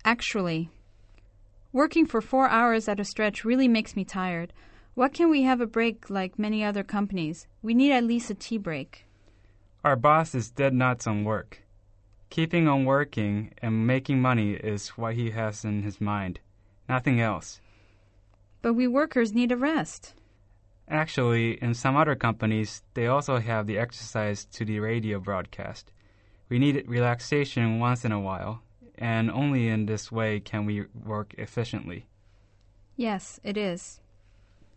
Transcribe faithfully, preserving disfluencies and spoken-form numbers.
Actually, working for four hours at a stretch really makes me tired. Why can't we have a break like many other companies? We need at least a tea break. Our boss is dead nuts on work. Keeping on working and making money is what he has in his mind, nothing else. But we workers need a rest. Actually, in some other companies, they also have the exercise to the radio broadcast. We need relaxation once in a while, and only in this way can we work efficiently. Yes, it is.